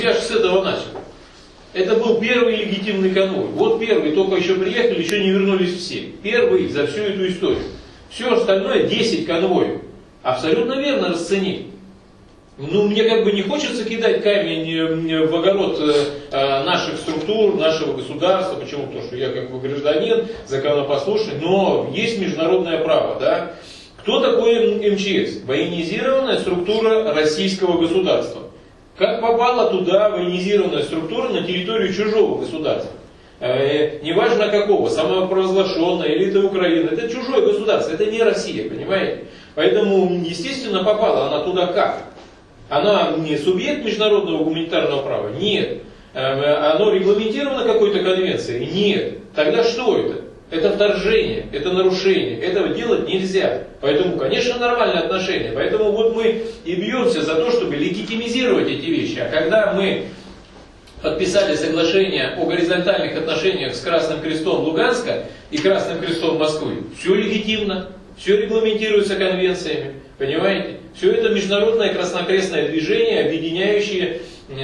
Я же с этого начал. Это был первый легитимный конвой. Вот первый, только еще приехали, еще не вернулись все. Первый за всю эту историю. Все остальное 10 конвоев. Абсолютно верно расценили. Ну, мне как бы не хочется кидать камень в огород наших структур, нашего государства. Почему? Потому что я как бы гражданин, законопослушный, но есть международное право, да? Кто такой МЧС? Военизированная структура российского государства. Как попала туда военизированная структура на территорию чужого государства? Неважно какого, самопровозглашенная или это Украина, это чужое государство, это не Россия, понимаете? Поэтому, естественно, попала она туда как? Она не субъект международного гуманитарного права? Нет. Оно регламентировано какой-то конвенцией? Нет. Тогда что это? Это вторжение, это нарушение, этого делать нельзя. Поэтому, конечно, нормальное отношение. Поэтому вот мы и бьемся за то, чтобы легитимизировать эти вещи. А когда мы подписали соглашение о горизонтальных отношениях с Красным Крестом Луганска и Красным Крестом Москвы, все легитимно, все регламентируется конвенциями, понимаете? Все это международное краснокрестное движение, объединяющее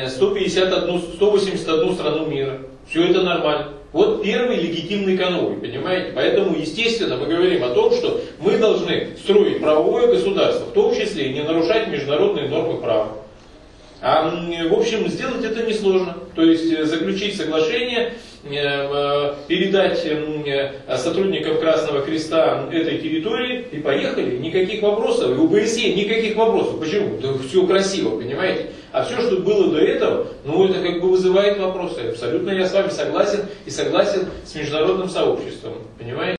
181 страну мира. Все это нормально. Вот первый легитимный конвой, понимаете? Поэтому, естественно, мы говорим о том, что мы должны строить правовое государство, в том числе и не нарушать международные нормы права. А, в общем, сделать это несложно. То есть заключить соглашение, передать сотрудникам Красного Креста этой территории и поехали. Никаких вопросов. И у ОБСЕ никаких вопросов. Почему? Да все красиво, понимаете? А все, что было до этого, ну это как бы вызывает вопросы. Абсолютно я с вами согласен и согласен с международным сообществом. Понимаете?